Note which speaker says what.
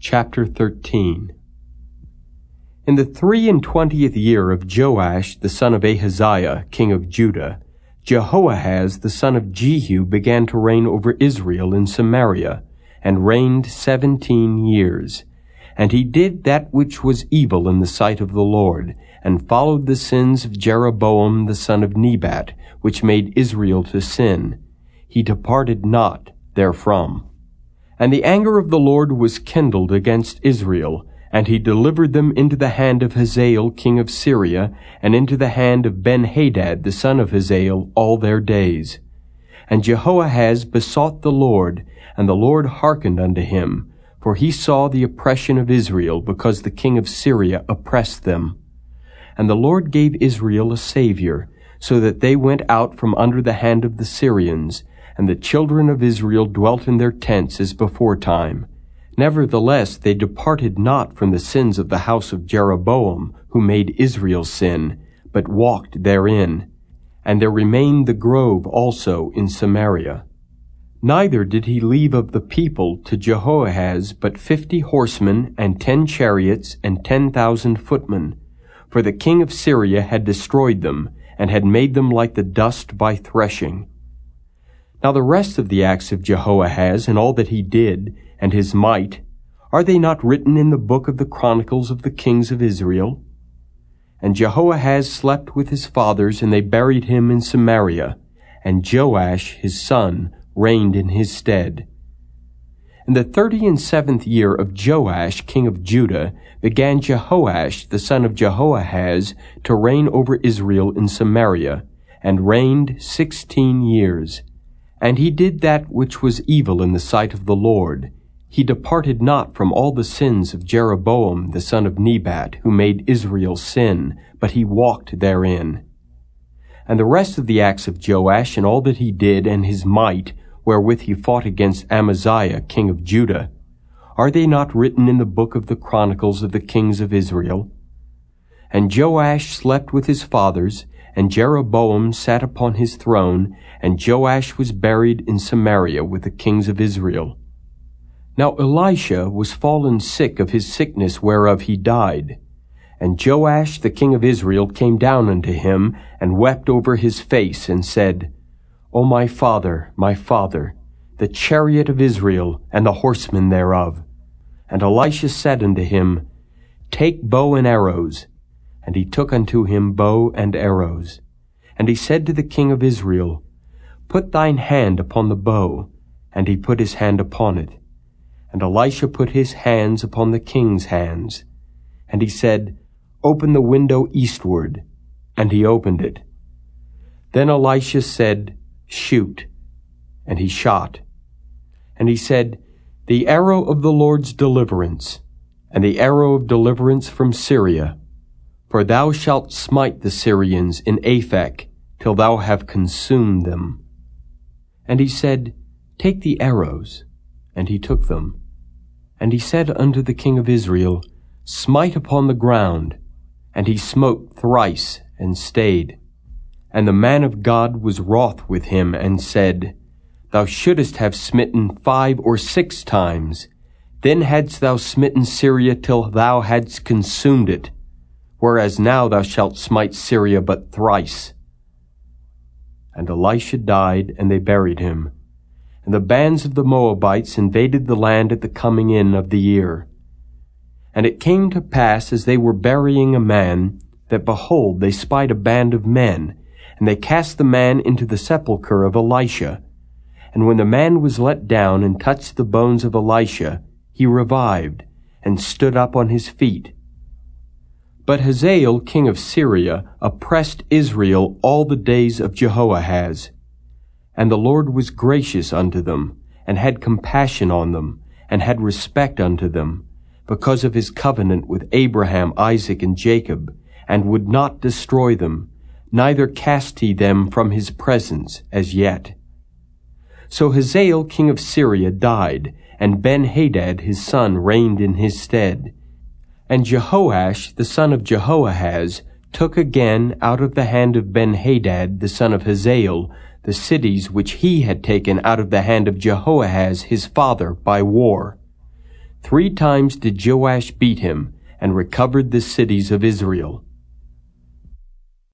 Speaker 1: Chapter 13. In the 23 year of Joash the son of Ahaziah, king of Judah, Jehoahaz the son of Jehu began to reign over Israel in Samaria, and reigned 17 years. And he did that which was evil in the sight of the Lord, and followed the sins of Jeroboam the son of Nebat, which made Israel to sin. He departed not therefrom. And the anger of the Lord was kindled against Israel, and he delivered them into the hand of Hazael king of Syria, and into the hand of Ben-Hadad the son of Hazael all their days. And Jehoahaz besought the Lord, and the Lord hearkened unto him, for he saw the oppression of Israel, because the king of Syria oppressed them. And the Lord gave Israel a Savior, so that they went out from under the hand of the Syrians, and the children of Israel dwelt in their tents as beforetime. Nevertheless they departed not from the sins of the house of Jeroboam, who made Israel sin, but walked therein. And there remained the grove also in Samaria. Neither did he leave of the people to Jehoahaz but 50 horsemen, and 10 chariots, and 10,000 footmen. For the king of Syria had destroyed them, and had made them like the dust by threshing. Now the rest of the acts of Jehoahaz, and all that he did, and his might, are they not written in the book of the Chronicles of the kings of Israel? And Jehoahaz slept with his fathers, and they buried him in Samaria, and Joash his son reigned in his stead. In the 37th year of Joash king of Judah began Jehoash the son of Jehoahaz to reign over Israel in Samaria, and reigned 16 years. And he did that which was evil in the sight of the Lord. He departed not from all the sins of Jeroboam the son of Nebat, who made Israel sin, but he walked therein. And the rest of the acts of Joash, and all that he did, and his might, wherewith he fought against Amaziah king of Judah, are they not written in the book of the Chronicles of the kings of Israel? And Joash slept with his fathers, and Jeroboam sat upon his throne, and Joash was buried in Samaria with the kings of Israel. Now Elisha was fallen sick of his sickness whereof he died. And Joash the king of Israel came down unto him, and wept over his face, and said, O my father, the chariot of Israel, and the horsemen thereof. And Elisha said unto him, Take bow and arrows. And he took unto him bow and arrows. And he said to the king of Israel, Put thine hand upon the bow. And he put his hand upon it. And Elisha put his hands upon the king's hands. And he said, Open the window eastward. And he opened it. Then Elisha said, Shoot. And he shot. And he said, The arrow of the Lord's deliverance, and the arrow of deliverance from Syria. For thou shalt smite the Syrians in Aphek, till thou have consumed them. And he said, Take the arrows. And he took them. And he said unto the king of Israel, Smite upon the ground. And he smote thrice, and stayed. And the man of God was wroth with him, and said, Thou shouldest have smitten 5 or 6 times. Then hadst thou smitten Syria till thou hadst consumed it. Whereas now thou shalt smite Syria but thrice. And Elisha died, and they buried him. And the bands of the Moabites invaded the land at the coming in of the year. And it came to pass, as they were burying a man, that behold, they spied a band of men, and they cast the man into the sepulchre of Elisha. And when the man was let down and touched the bones of Elisha, he revived, and stood up on his feet. But Hazael king of Syria oppressed Israel all the days of Jehoahaz. And the Lord was gracious unto them, and had compassion on them, and had respect unto them, because of his covenant with Abraham, Isaac, and Jacob, and would not destroy them, neither cast he them from his presence as yet. So Hazael king of Syria died, and Ben-Hadad his son reigned in his stead. And Jehoash the son of Jehoahaz took again out of the hand of Ben-Hadad the son of Hazael the cities which he had taken out of the hand of Jehoahaz his father by war. 3 times did Joash beat him, and recovered the cities of Israel.